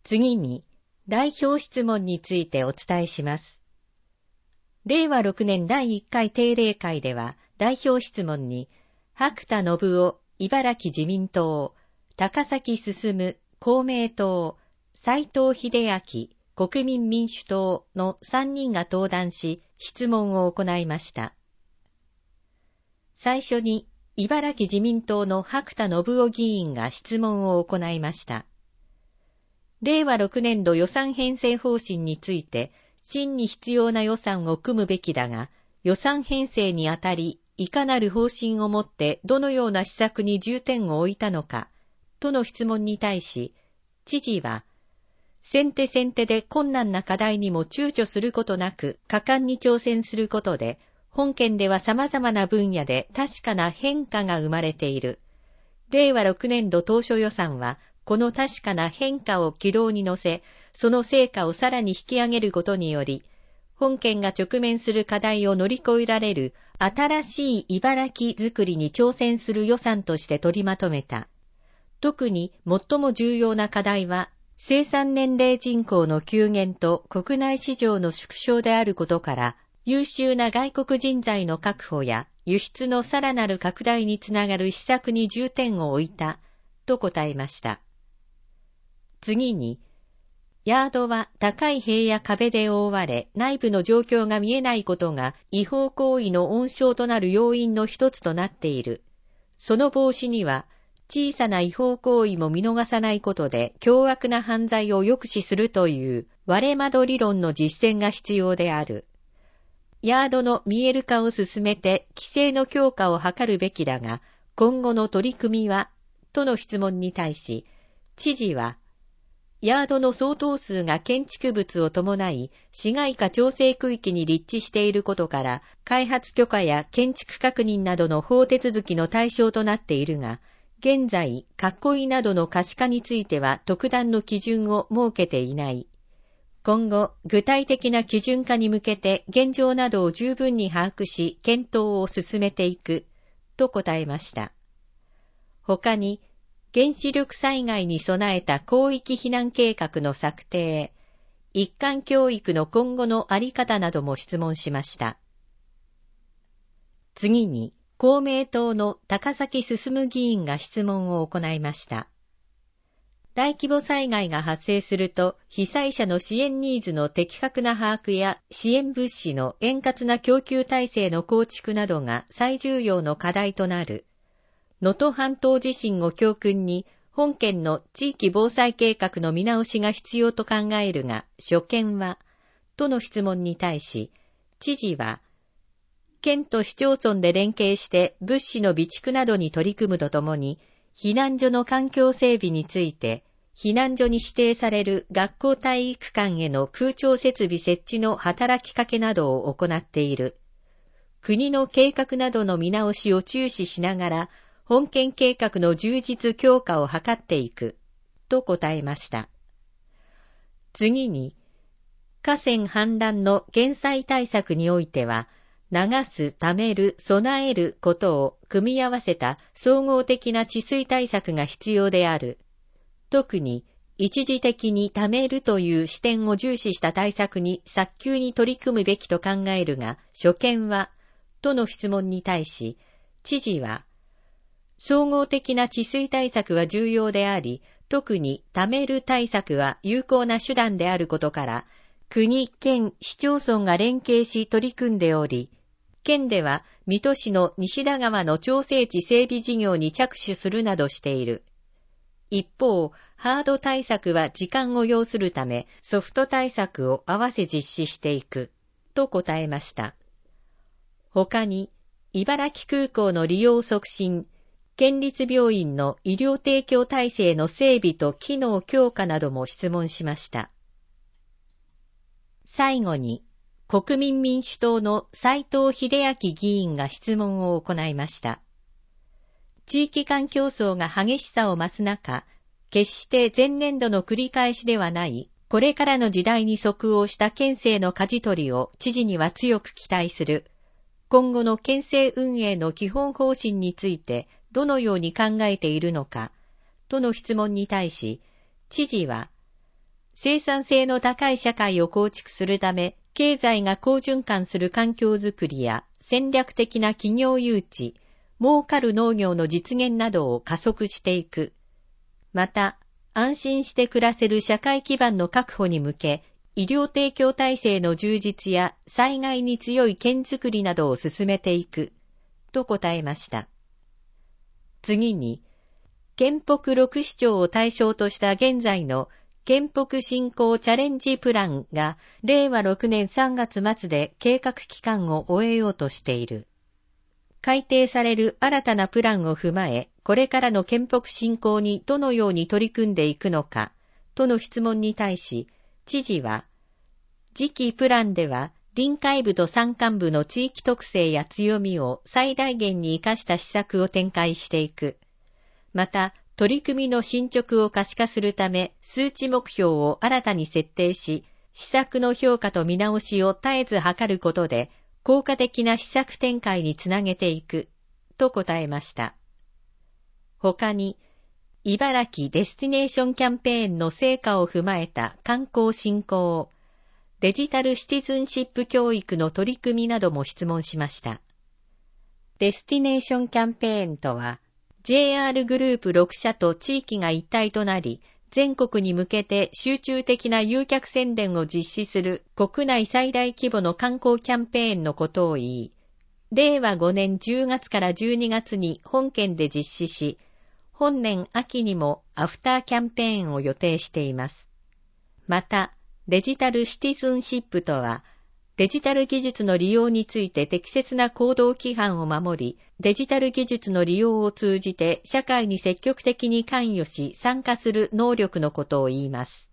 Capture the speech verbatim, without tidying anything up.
次に、代表質問についてお伝えします。れいわろくねんだいいっかい定例会では、代表質問に、白田信夫、茨城自民党、高崎進、公明党、斉藤秀明、国民民主党のさんにんが登壇し、質問を行いました。最初に、茨城自民党の白田信夫議員が質問を行いました。れいわろくねんど予算編成方針について、真に必要な予算を組むべきだが、予算編成にあたり、いかなる方針をもってどのような施策に重点を置いたのか、との質問に対し、知事は、先手先手で困難な課題にも躊躇することなく果敢に挑戦することで、本県では様々な分野で確かな変化が生まれている。れいわろくねんど当初予算は、この確かな変化を軌道に乗せ、その成果をさらに引き上げることにより、本県が直面する課題を乗り越えられる新しい茨城づくりに挑戦する予算として取りまとめた。特に最も重要な課題は、生産年齢人口の急減と国内市場の縮小であることから、優秀な外国人材の確保や輸出のさらなる拡大につながる施策に重点を置いた、と答えました。次に、ヤードは高い塀や壁で覆われ、内部の状況が見えないことが違法行為の温床となる要因の一つとなっている。その防止には、小さな違法行為も見逃さないことで凶悪な犯罪を抑止するという割れ窓理論の実践が必要である。ヤードの見える化を進めて規制の強化を図るべきだが、今後の取り組みは、との質問に対し、知事は、ヤードの相当数が建築物を伴い、市街化調整区域に立地していることから、開発許可や建築確認などの法手続きの対象となっているが、現在、囲いなどの可視化については特段の基準を設けていない。今後、具体的な基準化に向けて現状などを十分に把握し、検討を進めていく、と答えました。他に、原子力災害に備えた広域避難計画の策定、一貫教育の今後のあり方なども質問しました。次に、公明党の高崎進議員が質問を行いました。大規模災害が発生すると、被災者の支援ニーズの的確な把握や支援物資の円滑な供給体制の構築などが最重要の課題となる。能登半島地震を教訓に、本県の地域防災計画の見直しが必要と考えるが、所見は、との質問に対し、知事は、県と市町村で連携して物資の備蓄などに取り組むとともに、避難所の環境整備について、避難所に指定される学校体育館への空調設備設置の働きかけなどを行っている。国の計画などの見直しを注視しながら、本県計画の充実強化を図っていく、と答えました。次に、河川氾濫の減災対策においては、流す、ためる、備えることを組み合わせた総合的な治水対策が必要である。特に、一時的にためるという視点を重視した対策に早急に取り組むべきと考えるが、所見は、との質問に対し、知事は、総合的な治水対策は重要であり、特にためる対策は有効な手段であることから、国、県、市町村が連携し取り組んでおり、県では水戸市の西田川の調整池整備事業に着手するなどしている。一方、ハード対策は時間を要するため、ソフト対策を合わせ実施していく、と答えました。他に、茨城空港の利用促進、県立病院の医療提供体制の整備と機能強化なども質問しました。最後に、国民民主党の斉藤秀明議員が質問を行いました。地域間競争が激しさを増す中、決して前年度の繰り返しではない、これからの時代に即応した県政の舵取りを知事には強く期待する。今後の県政運営の基本方針についてどのように考えているのか、との質問に対し、知事は、 生産性の高い社会を構築するため、経済が好循環する環境づくりや戦略的な企業誘致、儲かる農業の実現などを加速していく。また、安心して暮らせる社会基盤の確保に向け、医療提供体制の充実や災害に強い県づくりなどを進めていく、と答えました。次に、県北ろく市町を対象とした現在の県北振興チャレンジプランがれいわろくねんさんがつ末で計画期間を終えようとしている。改定される新たなプランを踏まえ、これからの県北振興にどのように取り組んでいくのか、との質問に対し、知事は、次期プランでは、臨海部と山間部の地域特性や強みを最大限に生かした施策を展開していく。また、取り組みの進捗を可視化するため、数値目標を新たに設定し、施策の評価と見直しを絶えず図ることで、効果的な施策展開につなげていく、と答えました。他に、茨城デスティネーションキャンペーンの成果を踏まえた観光振興、デジタルシティズンシップ教育の取り組みなども質問しました。デスティネーションキャンペーンとは、ジェイアール グループろくしゃと地域が一体となり、全国に向けて集中的な誘客宣伝を実施する国内最大規模の観光キャンペーンのことを言い、れいわごねんじゅうがつからじゅうにがつに本県で実施し、本年秋にもアフターキャンペーンを予定しています。また、デジタルシティズンシップとは、デジタル技術の利用について適切な行動規範を守り、デジタル技術の利用を通じて社会に積極的に関与し参加する能力のことを言います。